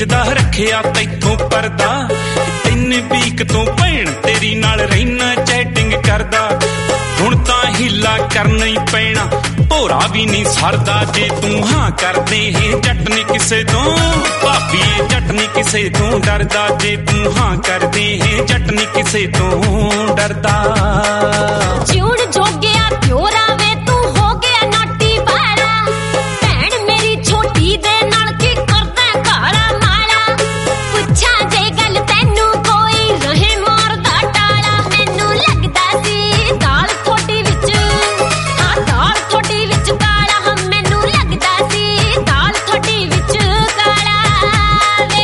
ਦਾ ਰੱਖਿਆ ਤੈਥੋਂ ਪਰਦਾ ਤਿੰਨ ਵੀਕ ਤੋਂ ਭੈਣ ਤੇਰੀ ਨਾਲ ਰਹਿਣਾ ਚੈਟਿੰਗ ਕਰਦਾ ਹੁਣ ਤਾਂ ਹੀਲਾ ਕਰਨਾ ਹੀ ਪੈਣਾ ਭੋਰਾ ਵੀ ਨਹੀਂ ਸਰਦਾ ਜੇ ਤੂੰ ਹਾਂ ਕਰਦੇ ਹੈ ਜੱਟ ਨੀ ਕਿਸੇ ਤੋਂ ਭਾਬੀ ਜੱਟ ਨੀ ਕਿਸੇ ਤੋਂ ਡਰਦਾ ਜੇ ਤੂੰ ਹਾਂ ਕਰਦੇ ਹੈ ਜੱਟ ਨੀ ਕਿਸੇ ਤੋਂ ਡਰਦਾ ਜਿਉਣ ਜੋਗਿਆ ਪਿਓਰਾ ਵੇ ਤੂੰ ਹੋ ਗਿਆ ਨਾਟੀ ਬਾਰਾ ਭੈਣ ਮੇਰੀ ਛੋਟੀ ਦੇ ਨਾਲ ਕੀ ਕਰਦਾ ਘਾੜਾ ਮਾਲਾ ਪੁੱਛਾਂ ਜੇ ਗੱਲ ਤੈਨੂੰ ਕੋਈ ਰਹੇ ਮਾਰਦਾ ਟਾਲਾ ਮੈਨੂੰ ਲੱਗਦਾ ਸੀ ਦਾਲ ਥੋੜੀ ਵਿੱਚ ਹਾਂ ਦਾਲ ਥੋੜੀ ਵਿੱਚ ਕਾਲਾ ਹਮ ਮੈਨੂੰ ਲੱਗਦਾ ਸੀ ਦਾਲ ਥੋੜੀ ਵਿੱਚ ਕਾਲਾ ਵੇ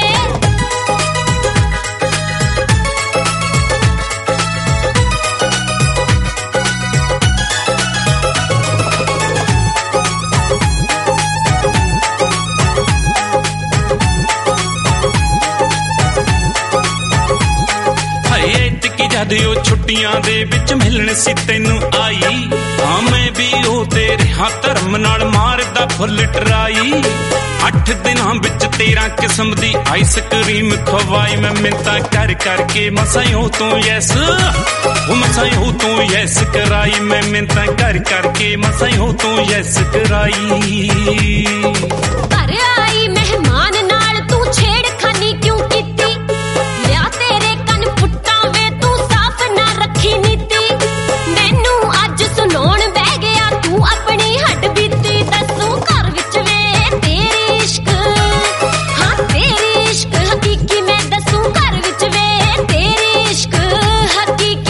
ਜਦ ਉਹ ਛੁੱਟੀਆਂ ਦੇ ਵਿੱਚ ਮਿਲਣ ਸੀ ਤੈਨੂੰ ਆਈ ਹਾਂ ਮੈਂ ਵੀ ਉਹ ਤੇਰੇ ਹੱਥ ਧਰਮ ਨਾਲ ਮਾਰਦਾ ਫੁੱਲ ਟਰਾਈ 8 ਦਿਨਾਂ ਵਿੱਚ 13 ਕਿਸਮ ਦੀ ਆਈਸ ਕਰੀਮ ਖਵਾਈ ਮੈਂ ਮਿੰਤਾ ਕਰ ਕਰਕੇ ਮਸਾਂ ਉਹ ਤੋਂ ਯੈਸ ਉਹ ਮਸਾਂ ਉਹ ਤੋਂ ਯੈਸ ਕਰਾਈ ਮੈਂ ਮਿੰਤਾ ਕਰ ਕਰਕੇ ਮਸਾਂ ਉਹ ਤੋਂ ਯੈਸ ਕਰਾਈ ਘਰ ਆਈ ਮਹਿਮਾਨ ਨਾਲ ਤੂੰ ਛੇੜਖਾਨੀ ਕਿਉਂ ਕੀਤੀ ਲਿਆ ਤੇਰੇ ਕੰਨ ਫੁੱਟਾਂ ਵੇ ਤੂੰ ਸਾਫ਼ ਨਾ ਰੱਖੀ ਨੀਤੀ ਮੈਨੂੰ ਅੱਜ ਸੁਣਾਉਣ ਬਹਿ ਗਿਆ ਤੂੰ ਆਪਣੀ ਹੱਡ ਬੀਤੀ ਦੱਸੂ ਘਰ ਵਿੱਚ ਵੇ ਤੇਰੀ ਇਸ਼ਕ ਹਾਂ ਤੇਰੀ ਇਸ਼ਕ ਹਕੀਕੀ ਮੈਂ ਦੱਸੂ ਘਰ ਵਿੱਚ ਵੇ ਤੇਰੀ ਇਸ਼ਕ ਹਕੀਕੀ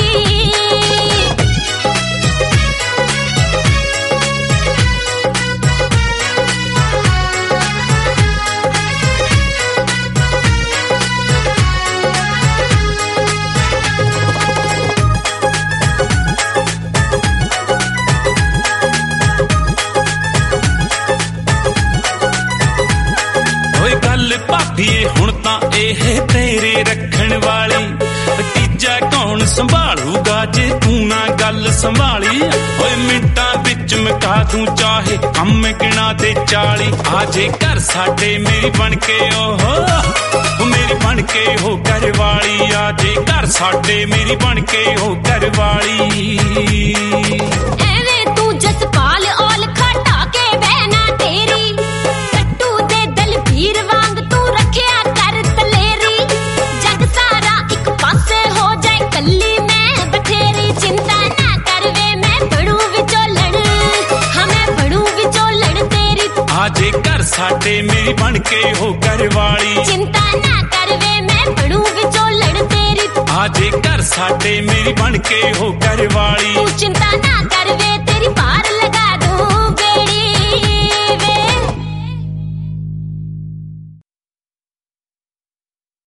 ਭਾਬੀਏ ਹੁਣ ਤਾਂ ਇਹ ਤੇਰੇ ਰੱਖਣ ਵਾਲੀ ਤੀਜਾ ਕੌਣ ਸੰਭਾਲੂਗਾ ਜੇ ਤੂੰ ਨਾ ਗੱਲ ਸੰਭਾਲੀ ਓਏ ਮਿੰਟਾਂ ਵਿੱਚ ਮੁਕਾ ਦੂੰ ਚਾਹੇ ਕੰਮ ਗਿਣਾ ਦੇ 40 ਆ ਜੇ ਘਰ ਸਾਡੇ ਮੇਰੀ ਬਣ ਕੇ ਉਹ ਮੇਰੀ ਬਣ ਕੇ ਹੋ ਘਰ ਵਾਲੀ ਆ ਜੇ ਘਰ ਸਾਡੇ ਮੇਰੀ ਬਣ ਕੇ ਹੋ ਘਰ ਵਾਲੀ ਐਵੇਂ ਤੂੰ ਜਸਪਾਲ ਔਲ ਖਟਾ ਕੇ ਬਹਿਣਾ ਤੇਰੀ ਕੱਟੂ ਦੇ ਦਲਬੀਰ ਵਾਂਗ ਤੂੰ ਰੱਖਿਆ ਕਰ ਤਲੇਰੀ ਜਗ ਸਾਰਾ ਇੱਕ ਪਾਸੇ ਹੋ ਜਾਏ ਕੱਲੀ ਮੈਂ ਬਥੇਰੀ ਚਿੰਤਾ ਨਾ ਕਰ ਵੇ ਮੈਂ ਬਣੂ ਵਿਚੋਲਣ ਹਾਂ ਮੈਂ ਬਣੂ ਵਿਚੋਲਣ ਤੇਰੀ ਆ ਜੇ ਘਰ ਸਾਡੇ ਮੇਰੀ ਬਣ ਕੇ ਹੋ ਘਰ ਵਾਲੀ ਚਿੰਤਾ ਨਾ ਕਰ ਵੇ ਮੈਂ ਬਣੂ ਵਿਚੋਲਣ ਤੇਰੀ ਆ ਜੇ ਘਰ ਸਾਡੇ ਮੇਰੀ ਬਣ ਕੇ ਹੋ ਘਰ ਵਾਲੀ ਤੂੰ ਚਿੰਤਾ ਨਾ ਕਰ